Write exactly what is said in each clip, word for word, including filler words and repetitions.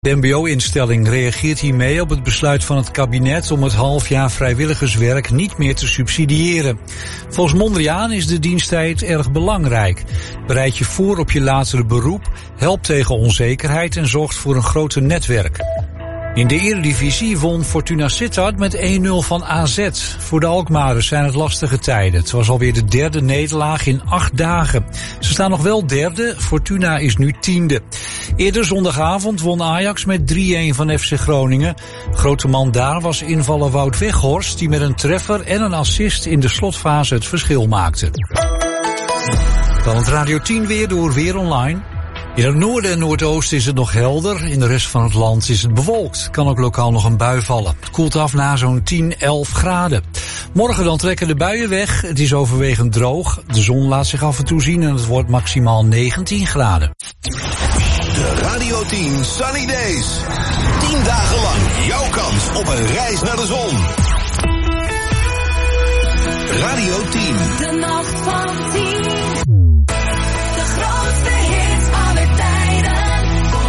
De M B O-instelling reageert hiermee op het besluit van het kabinet om het halfjaar vrijwilligerswerk niet meer te subsidiëren. Volgens Mondriaan is de diensttijd erg belangrijk. Bereid je voor op je latere beroep, helpt tegen onzekerheid en zorgt voor een groter netwerk. In de Eredivisie won Fortuna Sittard met één nul van A Z. Voor de Alkmaarders zijn het lastige tijden. Het was alweer de derde nederlaag in acht dagen. Ze staan nog wel derde, Fortuna is nu tiende. Eerder zondagavond won Ajax met drie-een van F C Groningen. Grote man daar was invaller Wout Weghorst, die met een treffer en een assist in de slotfase het verschil maakte. Dan het Radio tien weer door Weer Online. In het noorden en noordoosten is het nog helder. In de rest van het land is het bewolkt. Kan ook lokaal nog een bui vallen. Het koelt af naar zo'n tien, elf graden. Morgen dan trekken de buien weg. Het is overwegend droog. De zon laat zich af en toe zien en het wordt maximaal negentien graden. De Radio tien Sunny Days. tien dagen lang jouw kans op een reis naar de zon. Radio tien. De nacht van tien. De grootste hits aller tijden.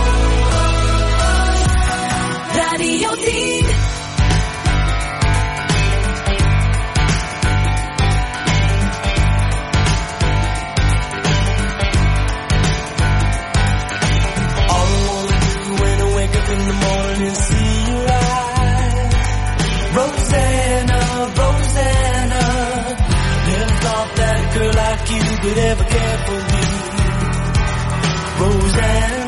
Radio tien. All I wanna do when I wake up in the morning is see you rise. Rosanna, Rosanna. Never thought that a girl like you could ever care for me. Rosanna.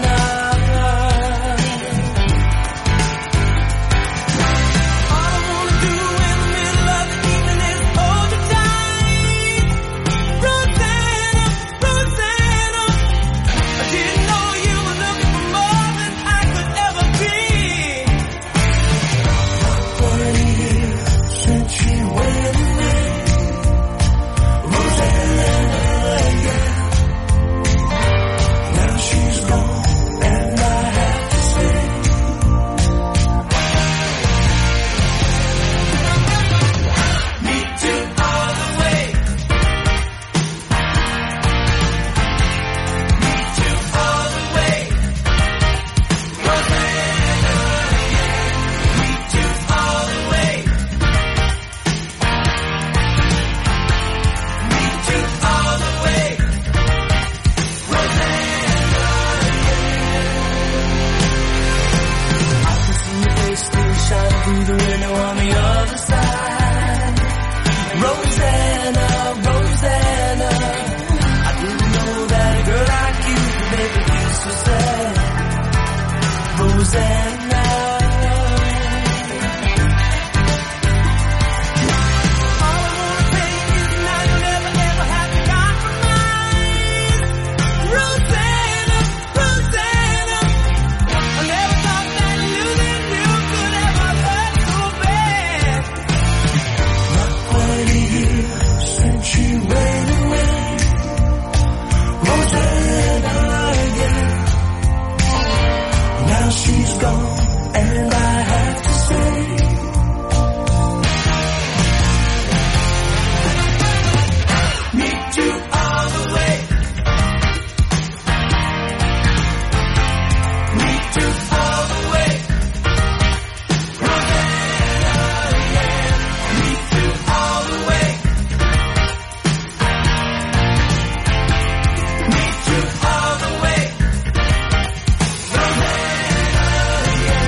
All I wanna do in the middle of the evening is hold you tight. Rosanna, Rosanna. I didn't know you were looking for more than I could ever be. Forty years since you went away. Rosanna, yeah. Now she's gone, and I have to say, me too all the way. Me too all the way. Rosanna, yeah. Me too all the way. Me too all the way. Rosanna, yeah. I can see your face still shining through the window on the other side. Rosanna, Rosanna. I didn't know that a girl like you could make me feel so sad. Rosanna. All I wanna say is now you'll never ever have to compromise. Rosanna, Rosanna. I never thought that losing you could ever hurt so bad. Not quite a year since you went away. Rosanna, yeah. Now she's gone, and I have to say, me too all the way. Me too all the way. Rosanna, yeah. Me too all the way. Me too all the way. Rosanna, yeah.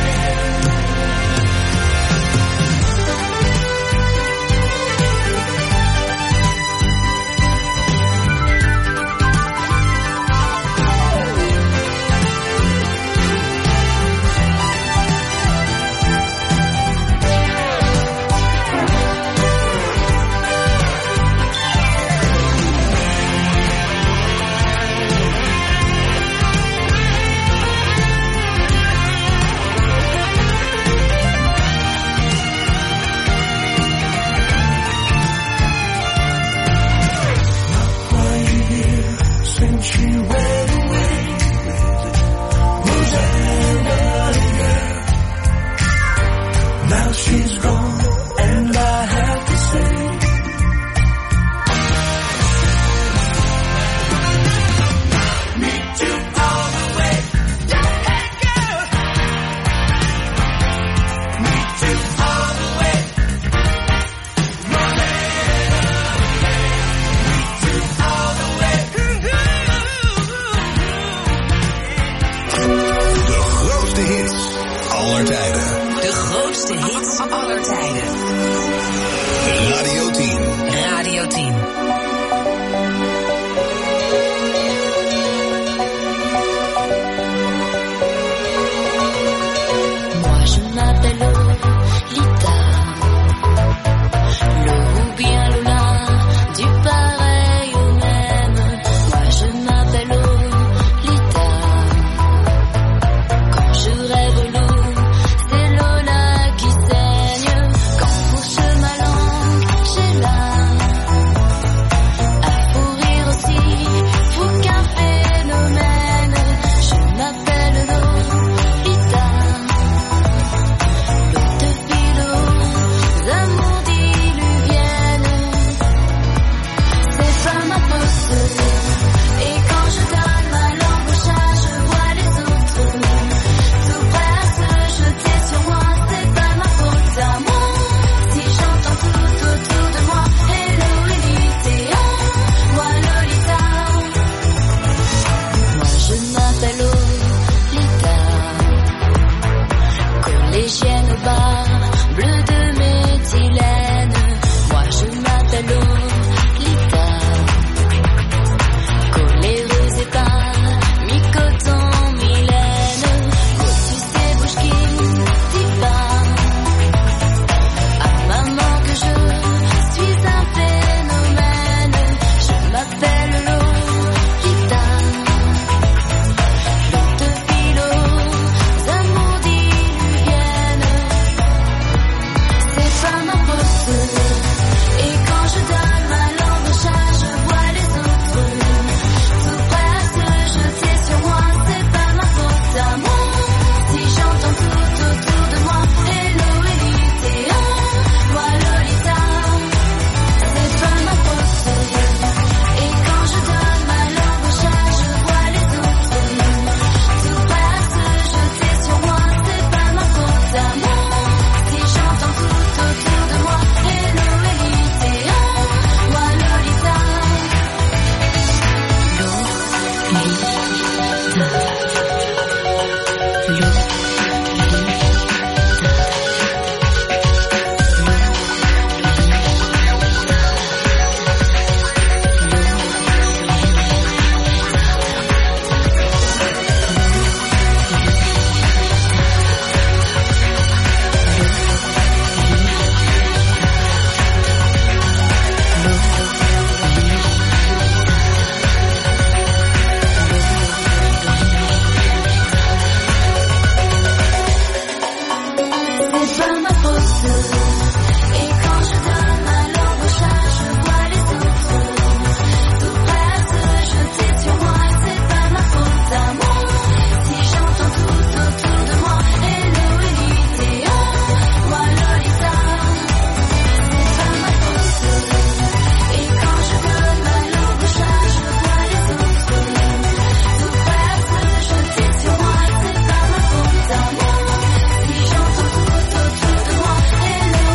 aller tijden. De grootste hits aller tijden. Radio tien. Radio tien. Moi je m'appelle Lolita, Lo ou bien Lola, du pareil au même. Moi je m'appelle Lolita, quand je rêve l'eau, c'est Lola qui saigne. Quand fourche ma langue, j'ai là à fourrir aussi, fou qu'un phénomène. Je m'appelle Lolita, l'eau de philo, d'amour diluvienne. C'est pas ma poste, et quand je donne ma langue au chat, je vois les autres tout prêts à se jeter sur moi. C'est pas ma faute à moi si j'entends tout autour de moi Hello Elite, oh, moi Lolita. Moi je m'appelle Lolita, collégienne au bar, bleu de méthylène. Moi je m'appelle Lolita, coléreuse et pas mi-coton, Mylène. Lotus et bouche qui dit pas à maman que je suis un phénomène. Je m'appelle Lolita, l'eau de philo, d'amour diluvienne. C'est pas ma poste, et quand je donne ma langue au chat, je vois les autres tout prêts à se jeter sur moi. C'est pas ma faute à moi si j'entends tout autour de moi Hello Elite, oh, moi Lolita. C'est pas ma faute, et quand je donne ma langue au chat, je vois les autres tout prêts à se jeter sur moi. C'est pas ma faute à moi si j'entends tout autour de moi Hello Elite, oh, moi Lolita. C'est pas ma faute, et quand je donne ma langue au chat, je vois les autres tout prêts à se jeter sur moi. C'est pas ma faute à moi si j'entends tout autour de moi Hello Elite, oh, moi Lolita. C'est pas ma faute, et quand je donne ma langue au chat, je vois les autres tout prêts à se jeter sur moi. C'est pas ma faute à moi si j'entends tout autour de moi Hello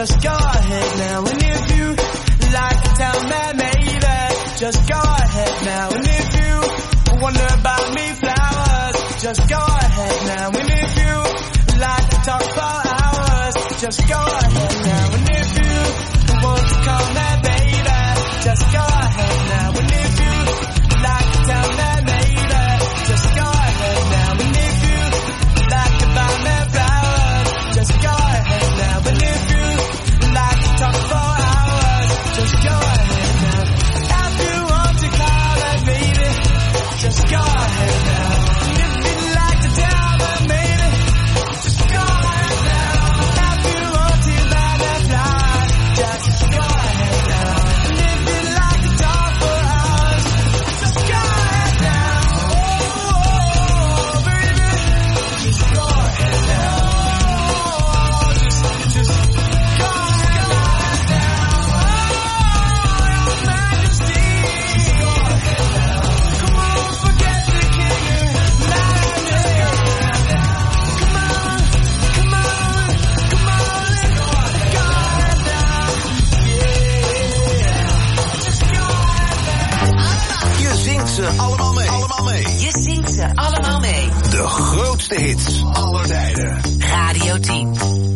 just go ahead now. And if you like to tell me, maybe, just go ahead now. And if you wonder about me, flowers, just go ahead now. And if you like to talk for hours, just go ahead now. And if you want to call me, baby, just go ahead now. And if you like to tell me, maybe, just go ahead now. And if you like to buy me flowers, just go ahead now. And if you like to talk for hours, just go ahead now. If you want to call me, baby, just go ahead now. And if you'd like to tell me, maybe, just go ahead now. If you want to buy me flowers, just go ahead now. And if you'd like to talk for hours, just go ahead now. Oh, baby, just go ahead now. Oh, just, just go ahead now. Oh, Your Majesty, just go ahead now. Come on, forget the king and land it. Come on, come on, come on, let's go ahead now. Yeah, just go ahead now. Je zingt ze allemaal mee. Allemaal mee. Je zingt ze allemaal mee. De grootste hits aller tijden. Radio tien.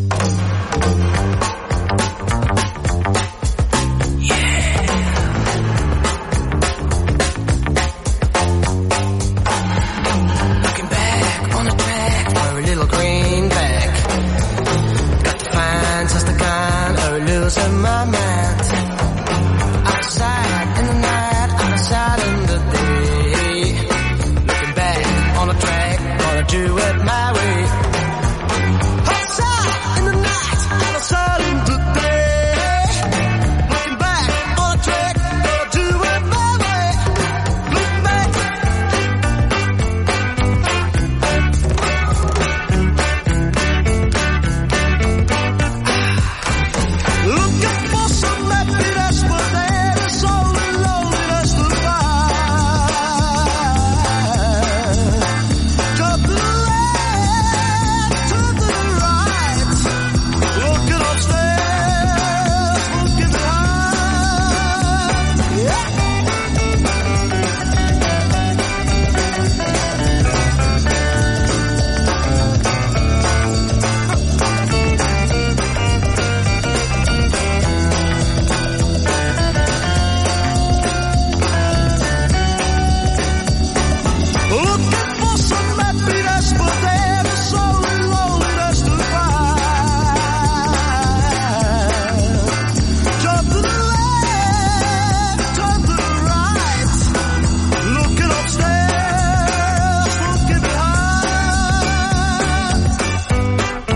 Looking back on the track for a little greenback. Got to find just the kind of losing my mind. Outside in the night, outside in the day. Looking back on the track, gonna do it my way. Outside in the night, outside in the day. Looking back on the track, gonna do it my way. Look back. Looking for some happiness, but there is only loneliness to find. Turn to the left, turn to the right. Looking upstairs, looking behind. Yeah. Looking for some happiness, but there is only loneliness to find. Turn to the left, turn to the right. Looking upstairs, looking behind.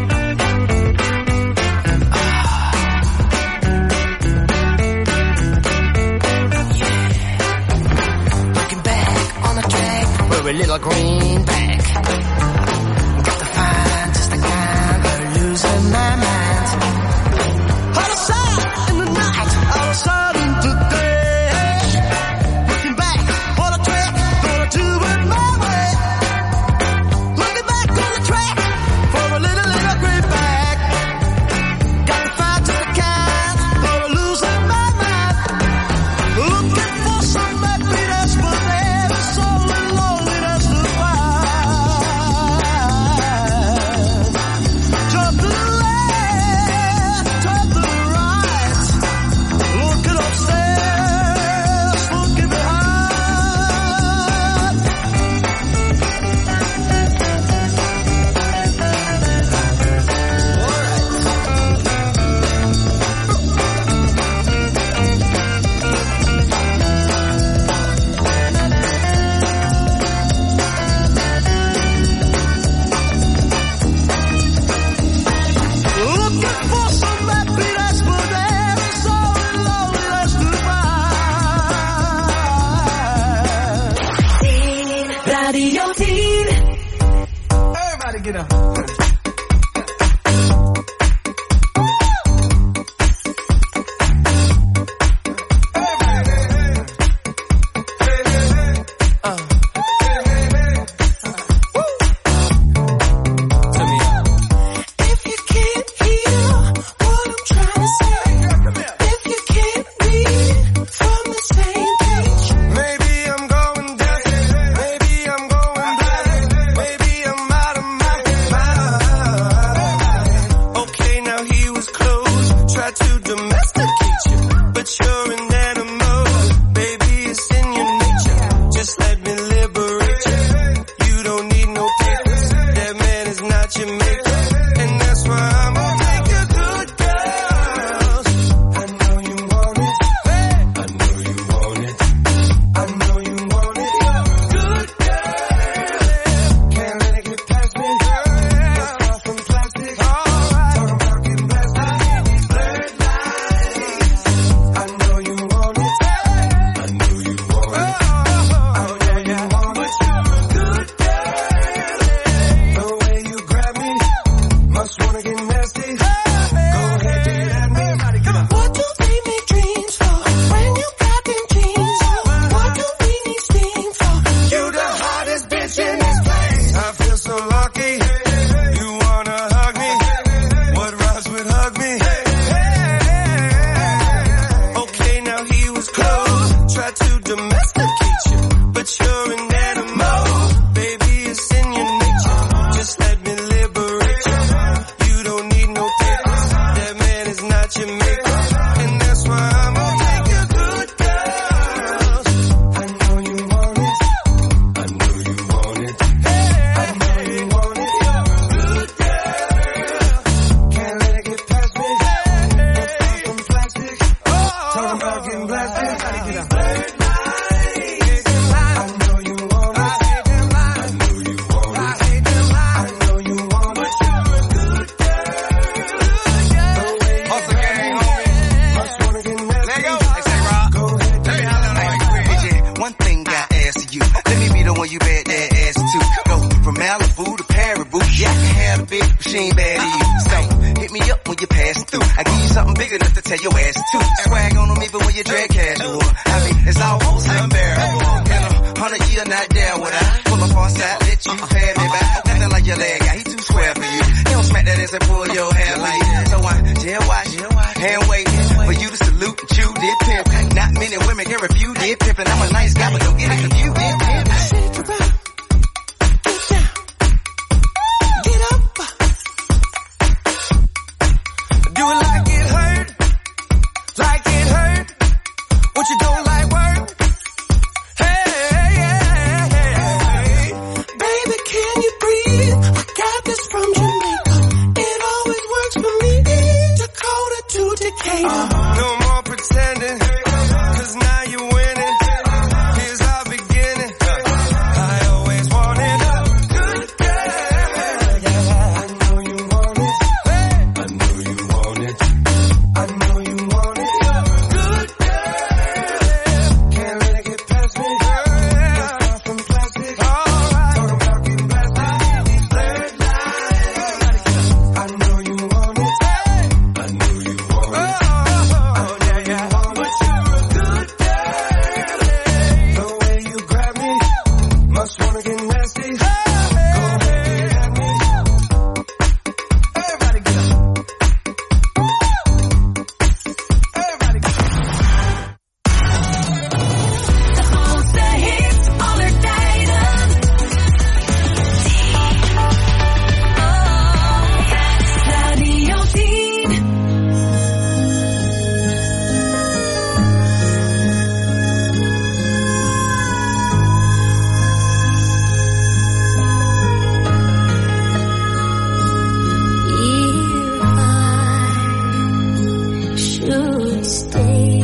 Looking back on the track, we're a little greenback. Got to find just the kind of losing my mind. Outside in the night, outside in the day. Looking back on the track, gonna do it my way. Looking back on the track for a little, little greenback. Got to find just the kind of losing my mind. Looking for some happiness, but there is only loneliness to find. Turn to the left, turn to the right. Looking upstairs, looking behind. Looking for some happiness, but there is only loneliness to find. Radio tien. Everybody get up. If you can't hear what I'm tell your ass to swag on them even when you drag casual. I mean, it's almost unbearable. In a hundred year, not there would I pull up on side, let you pay me back. Nothing like your leg guy, he too square for you. He don't smack that ass and pull your hair like that. So I jail watch, hand wait for you to salute and chew did pimp. Not many women can refuse did pimp, and I'm a nice guy, but don't get it confused. Did pimp. Get up. Do it like it hurt, like it hurt. What you don't like work? Hey, hey, hey, baby, can you breathe? I got this from Jamaica. It always works for me. Dakota to Decatur. Uh-huh. No more pretending, 'cause now you're winning. Here's our beginning. I always wanted a good girl. I know you want it. I know you want it. I know you want it. Good girl. Can't let it get past me. It's far from plastic. Talking about getting plastic. Third line. I know you want it. I know you want it. Oh, yeah, yeah. But you're a good girl. The way you grab me, must wanna get nasty. Go ahead, get at me. Everybody get up. Everybody get up. De grootste hits aller tijden. Radio tien. If I should stay,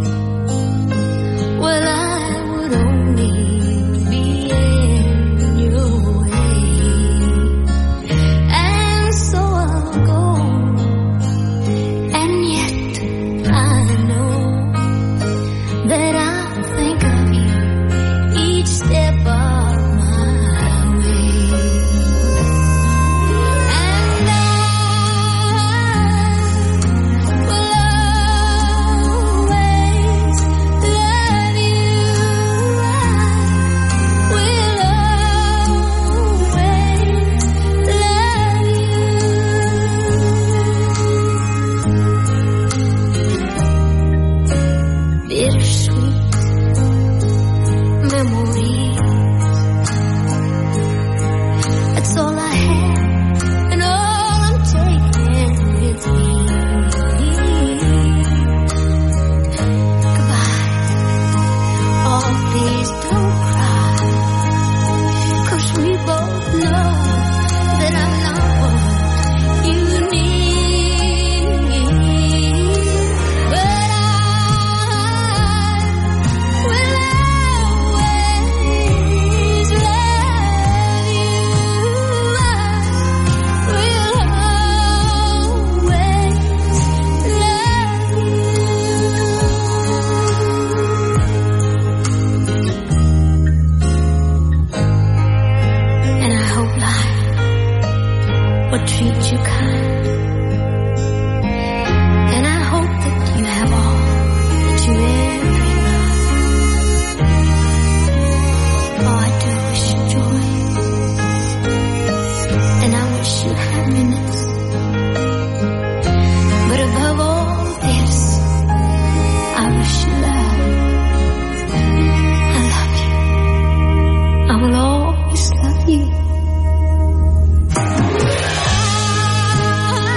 well, I would only be in your way, and so I'll go. And yet I know that I'll think of you each step of my way. And I will always love you. I will always love you. Bittersweet memories. That's all I have, and all I'm taking with me. Goodbye. Oh, please don't cry, 'cause we both know that I'm not what you need. But I will always love you. I will always love you. And I hope life will treat you kind. And I hope that you have all that you ever dreamed of. Oh, I do wish you joy. And I wish you happiness. But above all this, I wish you love. I love you. I will always love you. I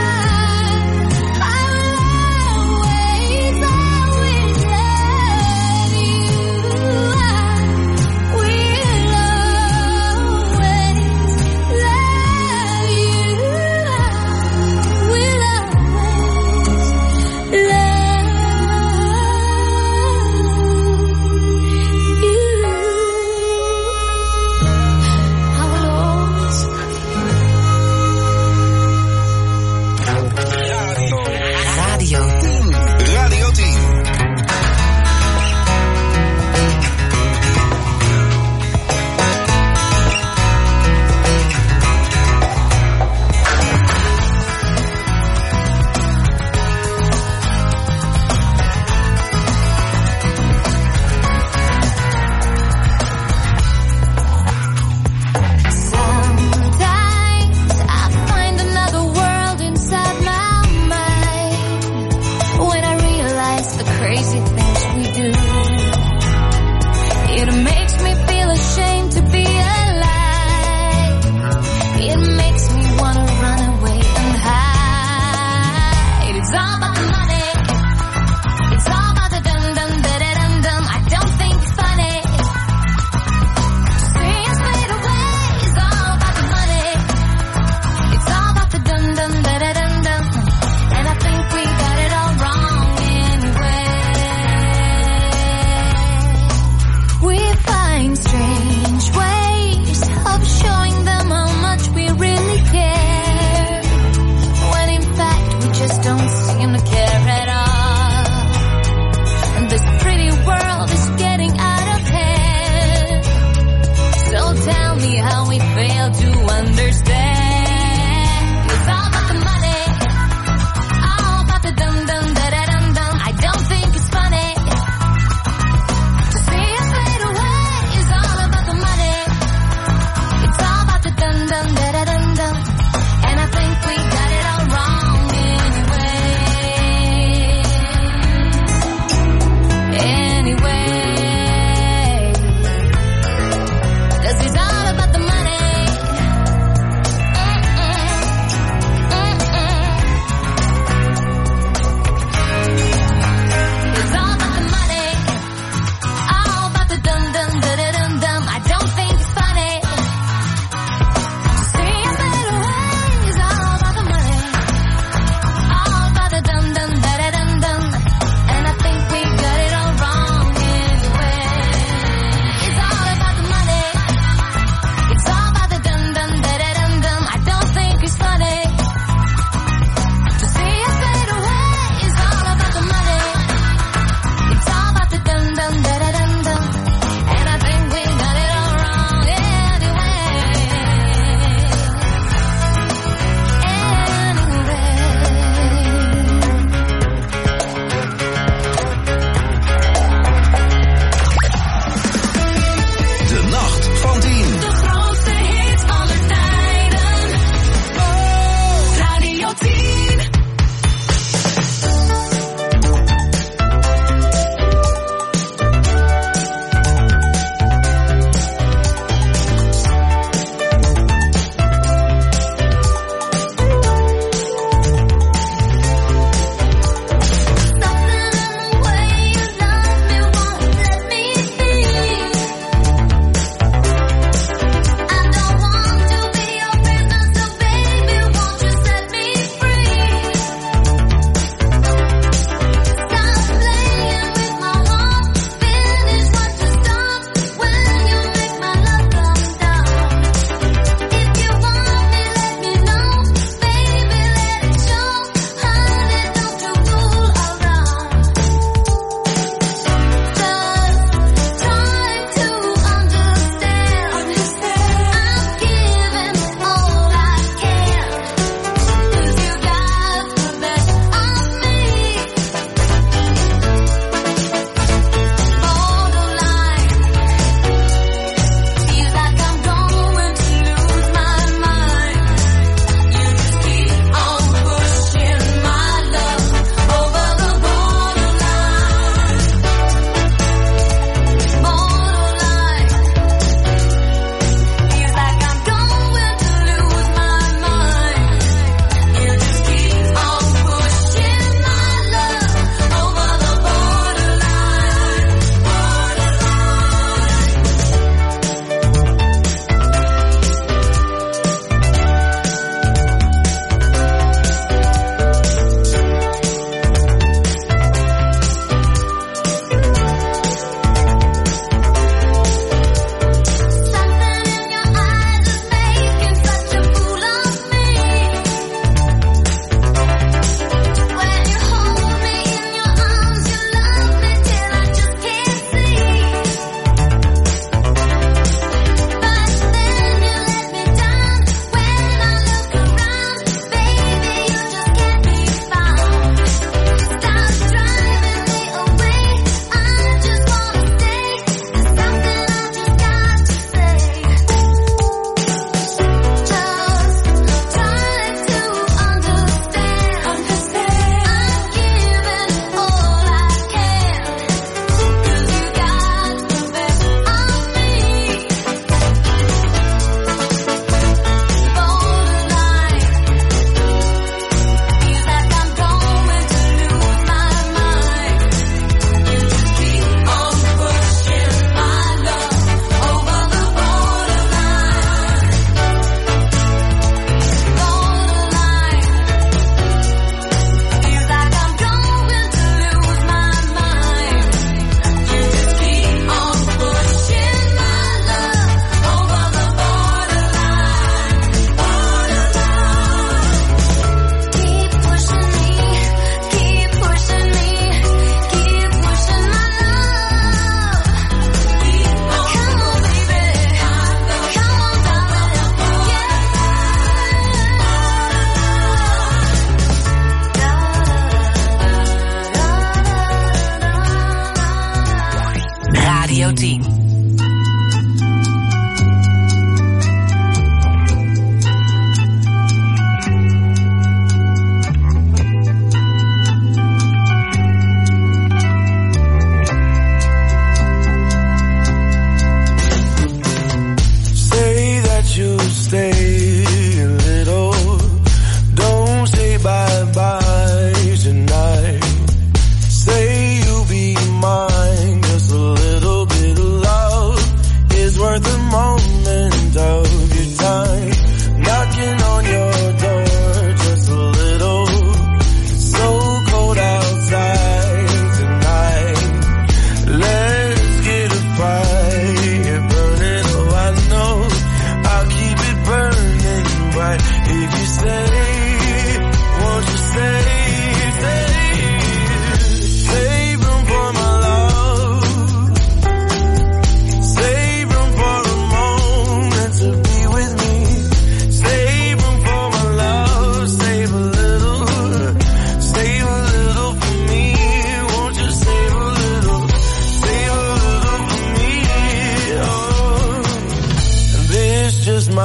fail to understand. It's all about the money, all about the dum dum da da dum dum. I don't think it's funny to see us fade away. It's all about the money. It's all about the dum dum da da dum dum. And I think we got it all wrong anyway. Anyway. Cause it's all about the money.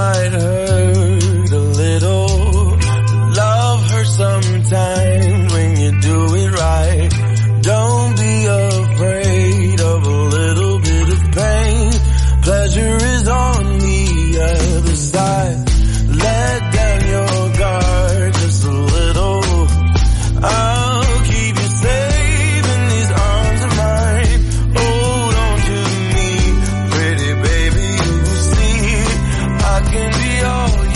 might hurt a little. Love hurts sometimes when you do it right. Don't be afraid of a little bit of pain. Pleasure is on the other side. Let down your guard just a little. I'll keep you safe in these arms of mine. Hold on to me, pretty baby, you see I can be all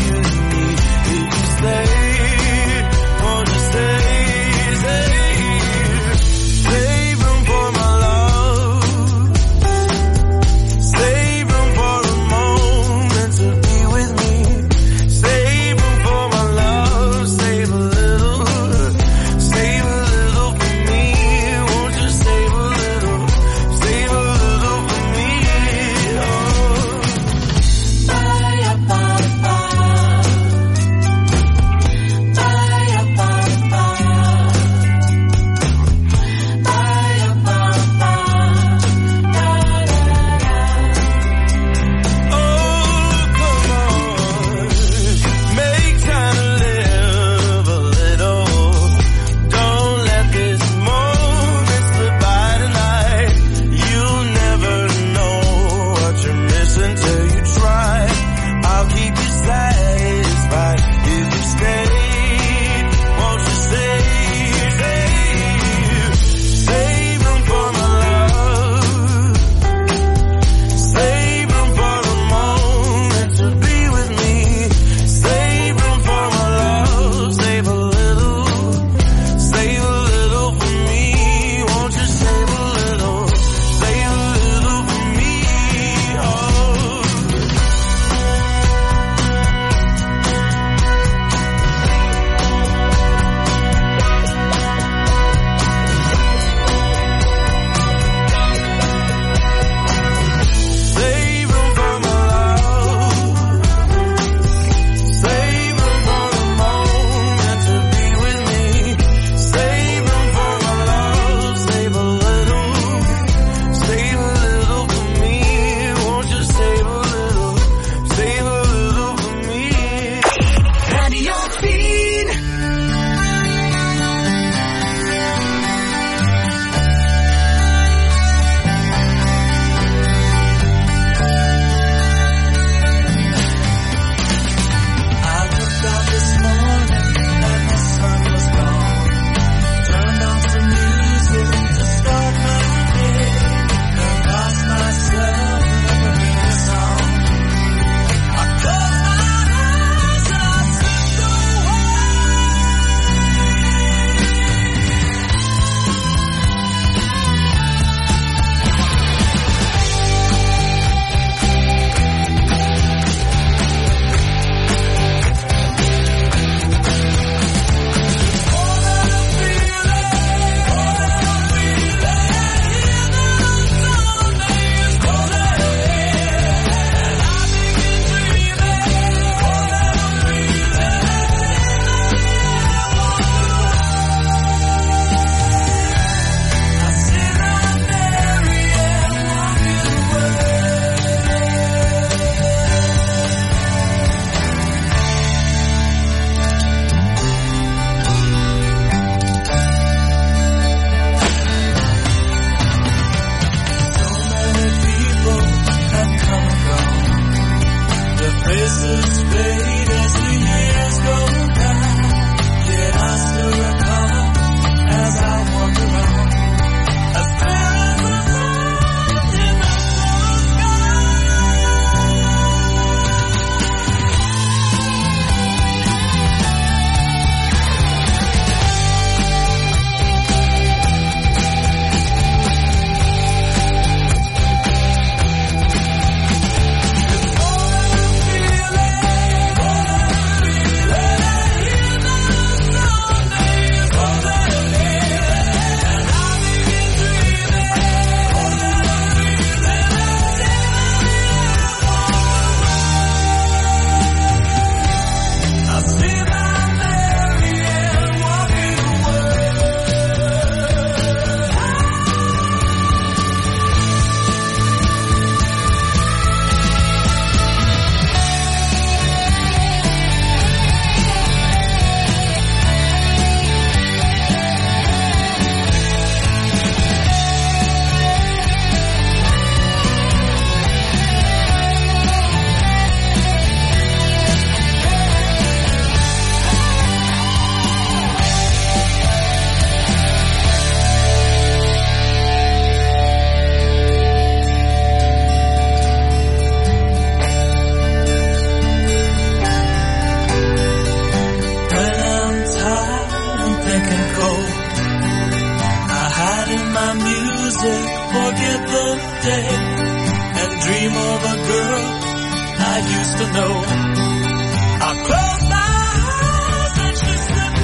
day and dream of a girl I used to know. I close my eyes and she slipped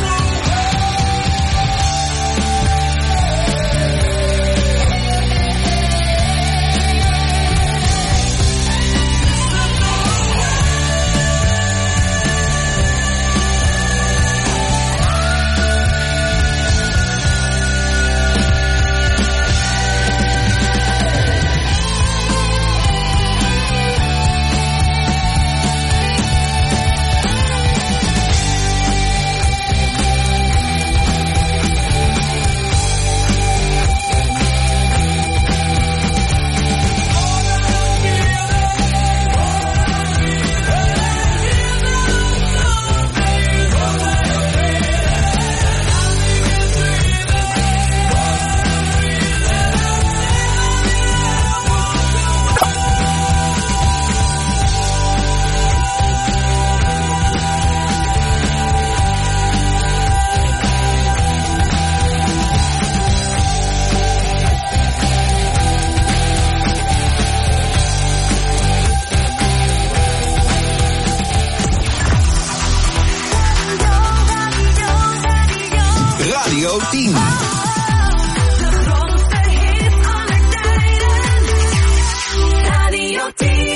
Radio tien. De grootste hits aller tijden. Radio tien.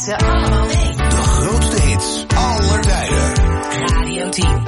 Mensen, allemaal mee. De grootste hits aller tijden. Radio tien.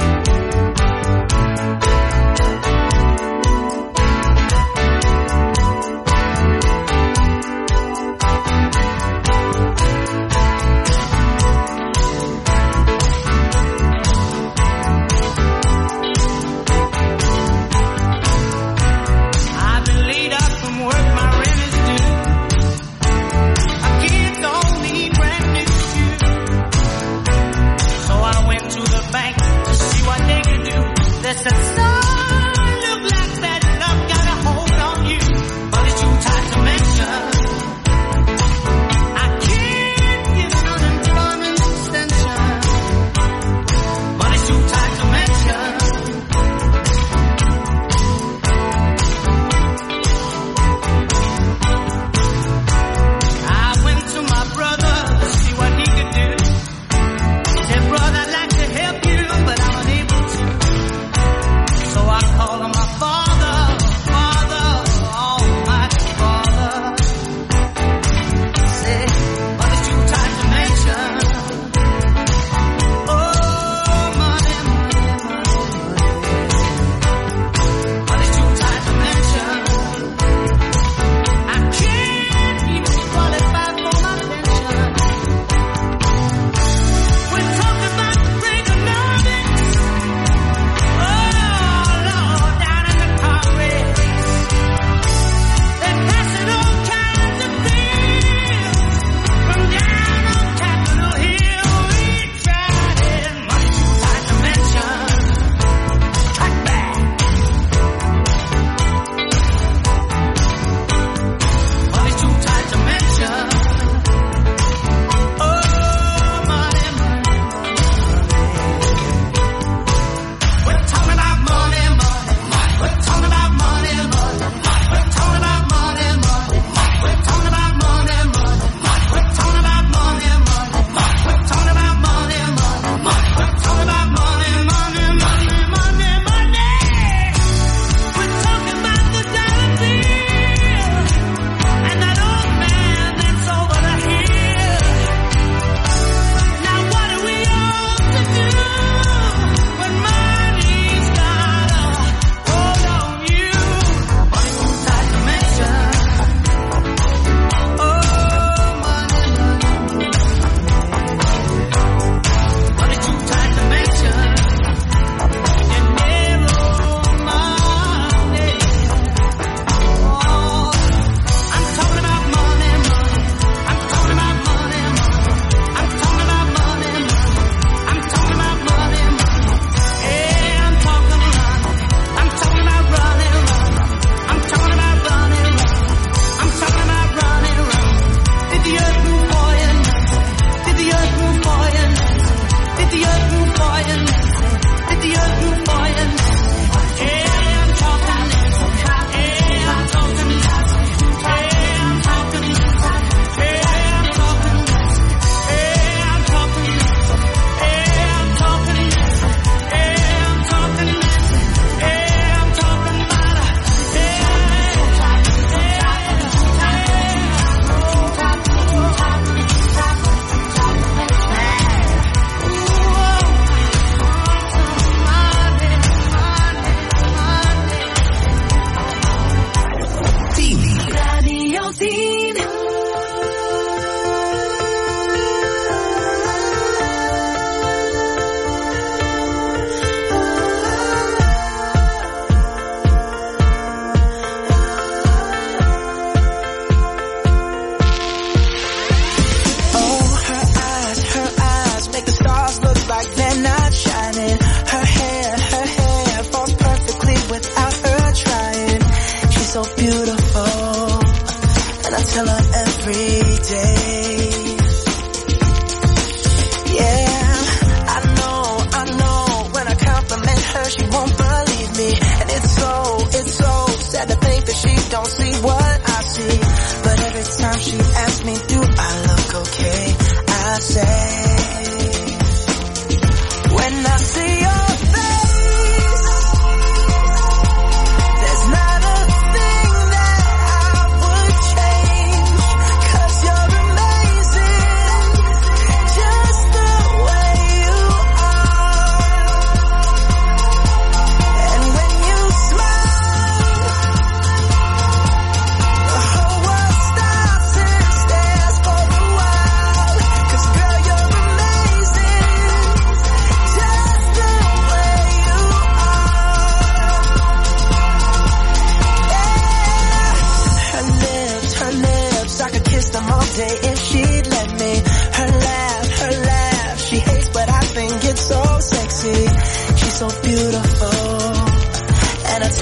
I've been laid up from work, my rent is due. My kids don't need brand new shoes. So I went to the bank to see what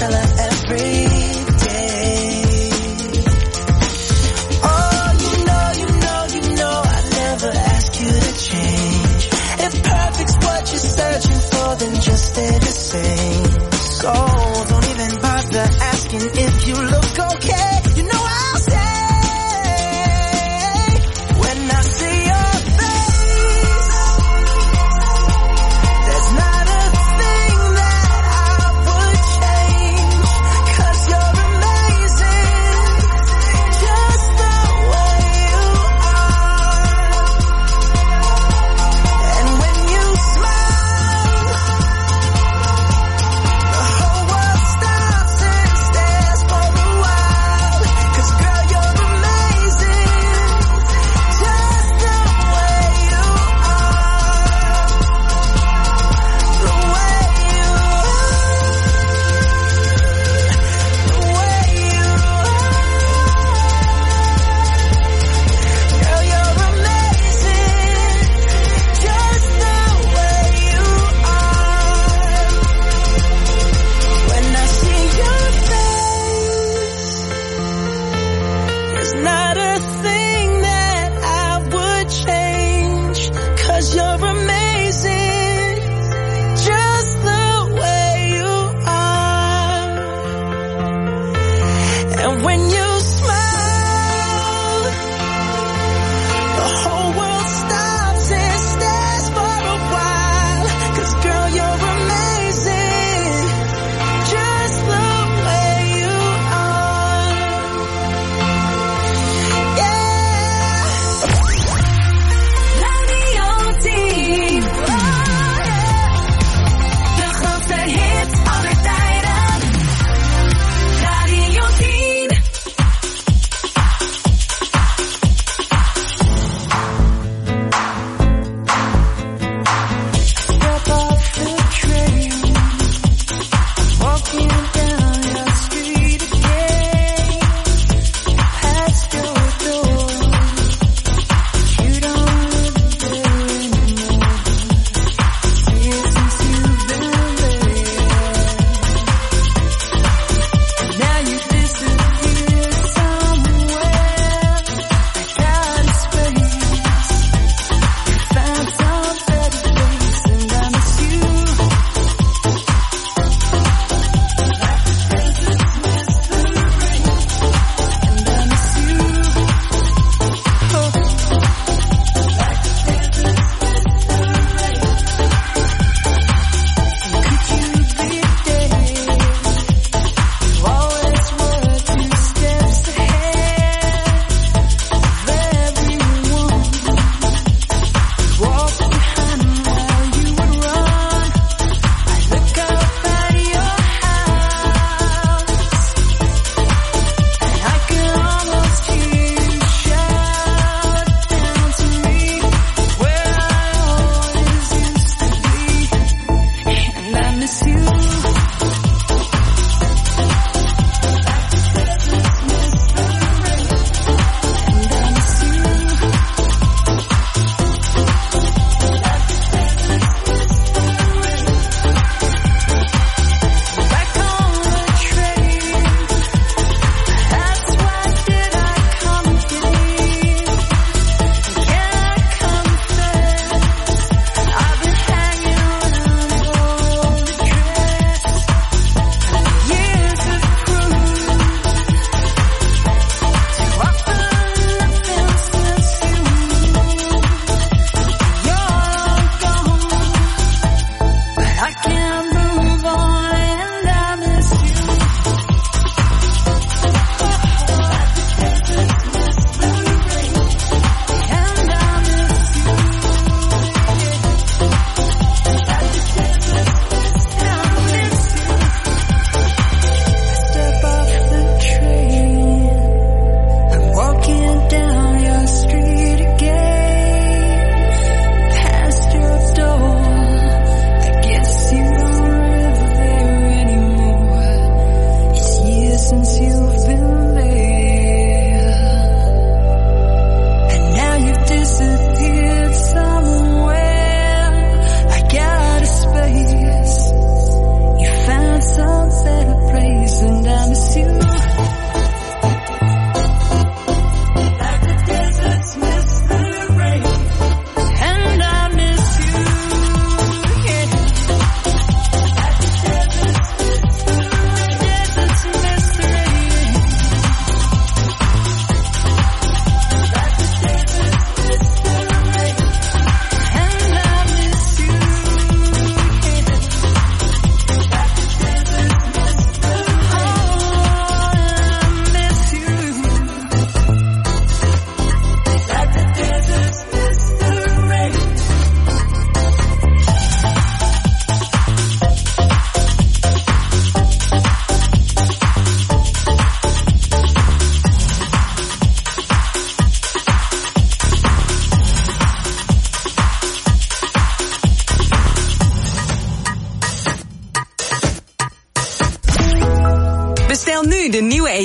tell her every day. Oh, you know, you know, you know I'd never ask you to change. If perfect's what you're searching for, then just stay the same. So don't even bother asking if you look okay. You know I'll say when I see your face, there's not a thing that I would change.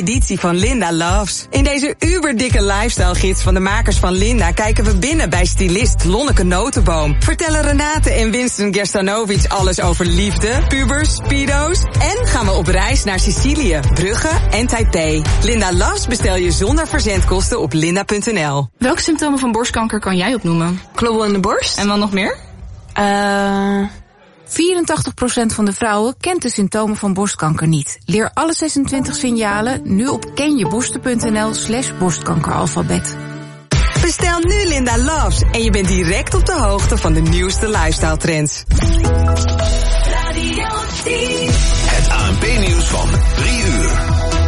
editie van Linda Loves. In deze uberdikke lifestyle-gids van de makers van Linda kijken we binnen bij stylist Lonneke Notenboom. Vertellen Renate en Winston Gerstanovic alles over liefde, pubers, speedo's. En gaan we op reis naar Sicilië, Brugge en Taipei. Linda Loves bestel je zonder verzendkosten op linda punt n l. Welke symptomen van borstkanker kan jij opnoemen? Knobbel in de borst. En wat nog meer? Uh, vierentachtig procent van de vrouwen kent de symptomen van borstkanker niet. Leer alle zesentwintig signalen nu op kenjeborsten punt n l slash borstkankeralfabet. Bestel nu Linda Loves en je bent direct op de hoogte van de nieuwste lifestyle trends. Radio tien. Het A N P-nieuws van drie uur.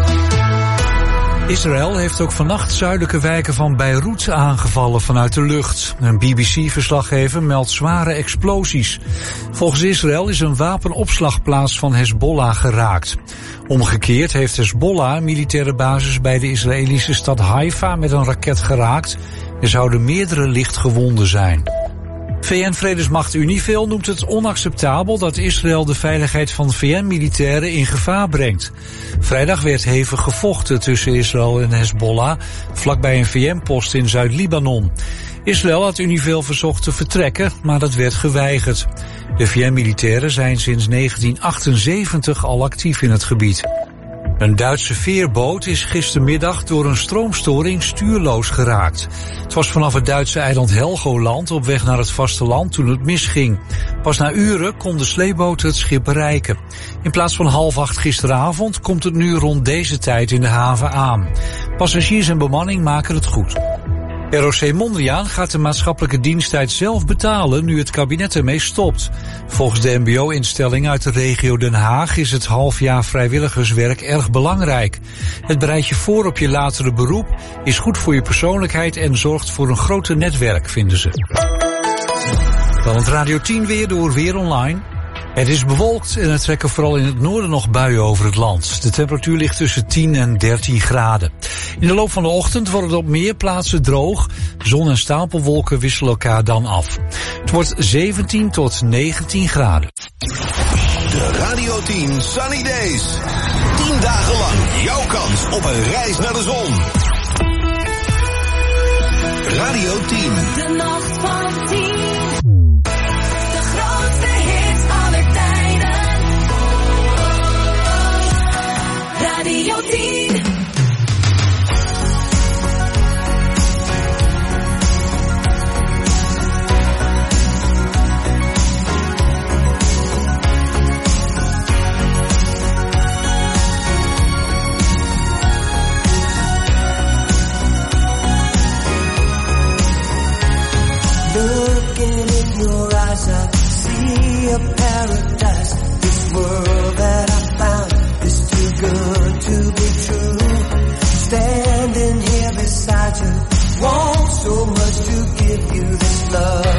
Israël heeft ook vannacht zuidelijke wijken van Beirut aangevallen vanuit de lucht. Een B B C-verslaggever meldt zware explosies. Volgens Israël is een wapenopslagplaats van Hezbollah geraakt. Omgekeerd heeft Hezbollah een militaire basis bij de Israëlische stad Haifa met een raket geraakt. Er zouden meerdere lichtgewonden zijn. V N-vredesmacht Unifil noemt het onacceptabel dat Israël de veiligheid van V N-militairen in gevaar brengt. Vrijdag werd hevig gevochten tussen Israël en Hezbollah, vlakbij een V N-post in Zuid-Libanon. Israël had Unifil verzocht te vertrekken, maar dat werd geweigerd. De V N-militairen zijn sinds negentien achtenzeventig al actief in het gebied. Een Duitse veerboot is gistermiddag door een stroomstoring stuurloos geraakt. Het was vanaf het Duitse eiland Helgoland op weg naar het vasteland toen het misging. Pas na uren kon de sleepboot het schip bereiken. In plaats van half acht gisteravond komt het nu rond deze tijd in de haven aan. Passagiers en bemanning maken het goed. R O C Mondriaan gaat de maatschappelijke diensttijd zelf betalen nu het kabinet ermee stopt. Volgens de M B O-instelling uit de regio Den Haag is het halfjaar vrijwilligerswerk erg belangrijk. Het bereidt je voor op je latere beroep, is goed voor je persoonlijkheid en zorgt voor een groter netwerk, vinden ze. Dan het Radio tien weer door Weer Online. Het is bewolkt en er trekken vooral in het noorden nog buien over het land. De temperatuur ligt tussen tien en dertien graden. In de loop van de ochtend wordt het op meer plaatsen droog. Zon en stapelwolken wisselen elkaar dan af. Het wordt zeventien tot negentien graden. De Radio tien Sunny Days. tien dagen lang jouw kans op een reis naar de zon. Radio tien. De nacht van tien. De grootste hits aller tijden. Radio tien. Looking in your eyes, I see a paradise. This world that I found is too good to be true. Standing here beside you, want so much to give you this love.